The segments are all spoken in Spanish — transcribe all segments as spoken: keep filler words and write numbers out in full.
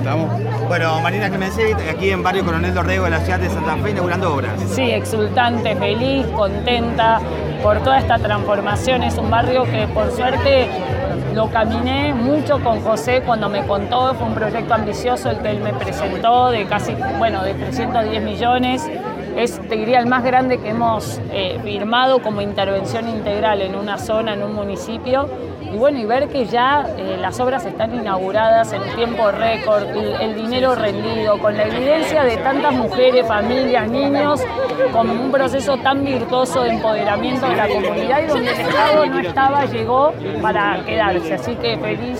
estamos. Bueno, Marina Clemencevic, aquí en Barrio Coronel Dorrego de la ciudad de Santa Fe, inaugurando obras. Sí, exultante, feliz, contenta por toda esta transformación. Es un barrio que por suerte lo caminé mucho con José cuando me contó. Fue un proyecto ambicioso el que él me presentó de casi, bueno, de trescientos diez millones. Es, te diría, el más grande que hemos eh, firmado como intervención integral en una zona, en un municipio. Y bueno, y ver que ya eh, las obras están inauguradas en tiempo récord, el, el dinero rendido, con la evidencia de tantas mujeres, familias, niños, con un proceso tan virtuoso de empoderamiento de la comunidad y donde el Estado no estaba, llegó para quedarse. Así que feliz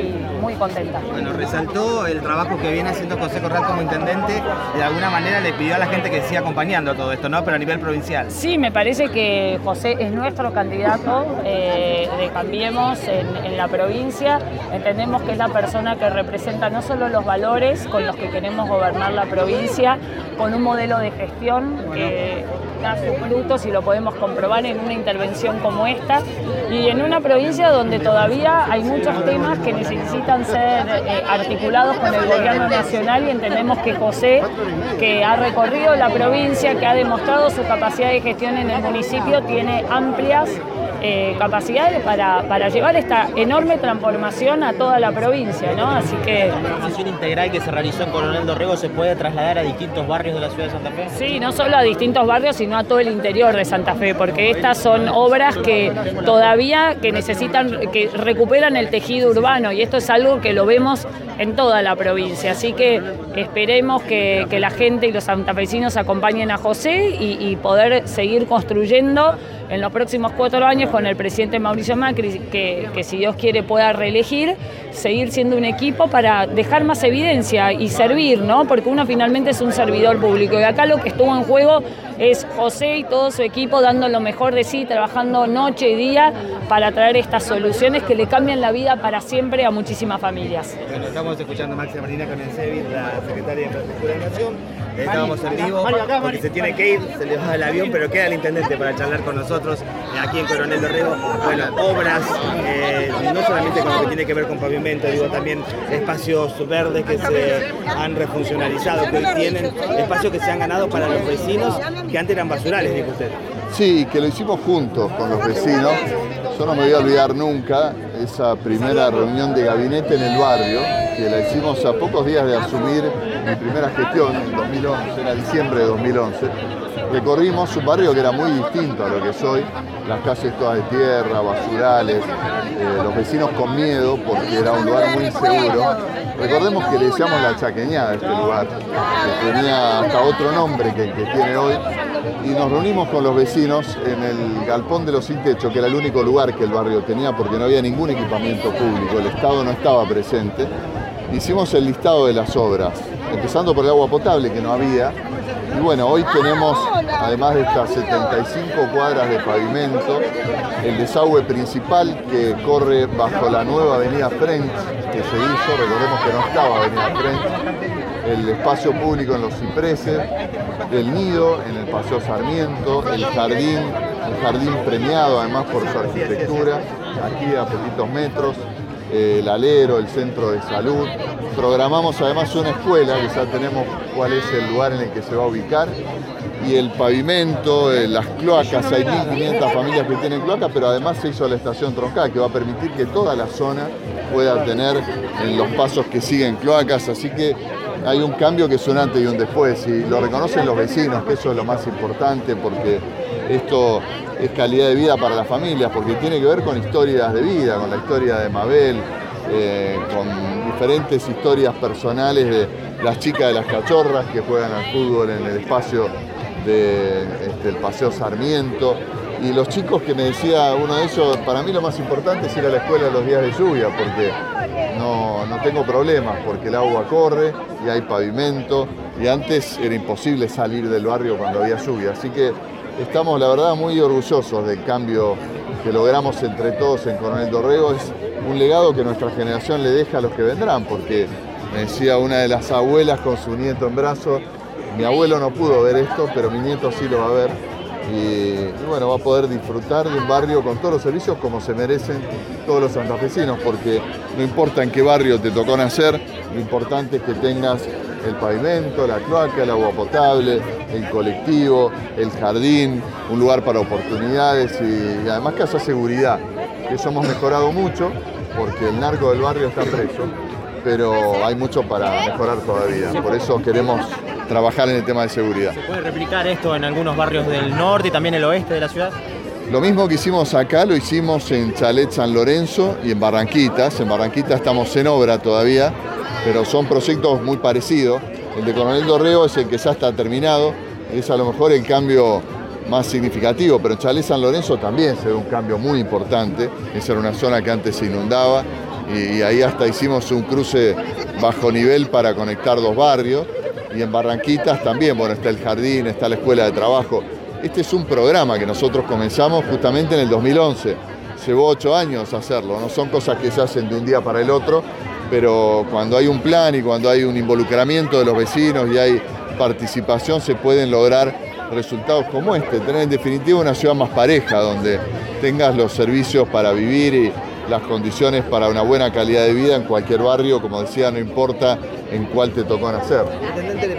y muy contenta. Bueno, resaltó el trabajo que viene haciendo José Corral como intendente. De alguna manera le pidió a la gente que siga acompañando todo esto, ¿no? Pero a nivel provincial. Sí, me parece que José es nuestro candidato eh, de Cambiemos En, en la provincia. Entendemos que es la persona que representa no solo los valores con los que queremos gobernar la provincia, con un modelo de gestión que da sus frutos y lo podemos comprobar en una intervención como esta, y en una provincia donde todavía hay muchos temas que necesitan ser eh, articulados con el gobierno nacional, y entendemos que José, que ha recorrido la provincia, que ha demostrado su capacidad de gestión en el municipio, tiene amplias Eh, capacidades para, para llevar esta enorme transformación a toda la provincia, ¿no? Así que... ¿La transición integral que se realizó en Coronel Dorrego se puede trasladar a distintos barrios de la ciudad de Santa Fe? Sí, no solo a distintos barrios, sino a todo el interior de Santa Fe, porque estas son obras que todavía que necesitan, que recuperan el tejido urbano, y esto es algo que lo vemos en toda la provincia. Así que esperemos que, que la gente y los santafesinos acompañen a José y, y poder seguir construyendo en los próximos cuatro años con el presidente Mauricio Macri, que, que si Dios quiere pueda reelegir, seguir siendo un equipo para dejar más evidencia y servir, ¿no? Porque uno finalmente es un servidor público, y acá lo que estuvo en juego es José y todo su equipo dando lo mejor de sí, trabajando noche y día para traer estas soluciones que le cambian la vida para siempre a muchísimas familias. Bueno, estamos escuchando a Máxima Marina Clemencevic, la secretaria de Infraestructura de la Nación. Estamos en vivo porque se tiene que ir, se le va el avión, pero queda el intendente para charlar con nosotros aquí en Coronel Dorrego. Bueno, obras, eh, no solamente con lo que tiene que ver con pavimento, digo también espacios verdes que se han refuncionalizado, que hoy tienen espacios que se han ganado para los vecinos que antes eran basurales, dijo usted. Sí, que lo hicimos juntos con los vecinos. Yo no me voy a olvidar nunca esa primera reunión de gabinete en el barrio, que la hicimos a pocos días de asumir mi primera gestión, en dos mil once, era diciembre de dos mil once. Recorrimos un barrio que era muy distinto a lo que es hoy, las calles todas de tierra, basurales, eh, los vecinos con miedo porque era un lugar muy inseguro. Recordemos que le decíamos la Chaqueñada a este lugar, que tenía hasta otro nombre que el que tiene hoy, y nos reunimos con los vecinos en el Galpón de los Sin Techo, que era el único lugar que el barrio tenía porque no había ningún equipamiento público, el Estado no estaba presente. Hicimos el listado de las obras, empezando por el agua potable, que no había. Y bueno, hoy tenemos, además de estas setenta y cinco cuadras de pavimento, el desagüe principal que corre bajo la nueva avenida French, que se hizo, recordemos que no estaba avenida French, el espacio público en los cipreses, el nido en el Paseo Sarmiento, el jardín, el jardín premiado además por su arquitectura, aquí a poquitos metros, el alero, el centro de salud. Programamos además una escuela, que ya tenemos cuál es el lugar en el que se va a ubicar, y el pavimento, las cloacas, hay mil quinientas familias que tienen cloacas, pero además se hizo la estación troncada, que va a permitir que toda la zona pueda tener en los pasos que siguen cloacas, así que hay un cambio que es un antes y un después, y lo reconocen los vecinos, que eso es lo más importante, porque esto es calidad de vida para las familias, porque tiene que ver con historias de vida, con la historia de Mabel, eh, con diferentes historias personales de las chicas de las cachorras que juegan al fútbol en el espacio del este, Paseo Sarmiento, y los chicos que me decía uno de ellos, para mí lo más importante es ir a la escuela los días de lluvia, porque no, no tengo problemas, porque el agua corre y hay pavimento, y antes era imposible salir del barrio cuando había lluvia, así que estamos, la verdad, muy orgullosos del cambio que logramos entre todos en Coronel Dorrego. Es un legado que nuestra generación le deja a los que vendrán, porque me decía una de las abuelas con su nieto en brazos, mi abuelo no pudo ver esto, pero mi nieto sí lo va a ver, y, y bueno, va a poder disfrutar de un barrio con todos los servicios como se merecen todos los santafesinos, porque no importa en qué barrio te tocó nacer, lo importante es que tengas el pavimento, la cloaca, el agua potable, el colectivo, el jardín, un lugar para oportunidades y, y además que haya seguridad. Eso hemos mejorado mucho porque el narco del barrio está preso, pero hay mucho para mejorar todavía. Por eso queremos trabajar en el tema de seguridad. ¿Se puede replicar esto en algunos barrios del norte y también el oeste de la ciudad? Lo mismo que hicimos acá lo hicimos en Chalet San Lorenzo y en Barranquitas. En Barranquitas estamos en obra todavía, pero son proyectos muy parecidos. El de Coronel Dorrego es el que ya está terminado, es a lo mejor el cambio más significativo, pero en Chalet San Lorenzo también se ve un cambio muy importante. Esa era una zona que antes se inundaba y, y ahí hasta hicimos un cruce bajo nivel para conectar dos barrios. Y en Barranquitas también, bueno, está el jardín, está la escuela de trabajo. Este es un programa que nosotros comenzamos justamente en el dos mil once. Llevó ocho años hacerlo, no son cosas que se hacen de un día para el otro, pero cuando hay un plan y cuando hay un involucramiento de los vecinos y hay participación se pueden lograr resultados como este, tener en definitiva una ciudad más pareja, donde tengas los servicios para vivir y las condiciones para una buena calidad de vida en cualquier barrio, como decía, no importa en cuál te tocó nacer.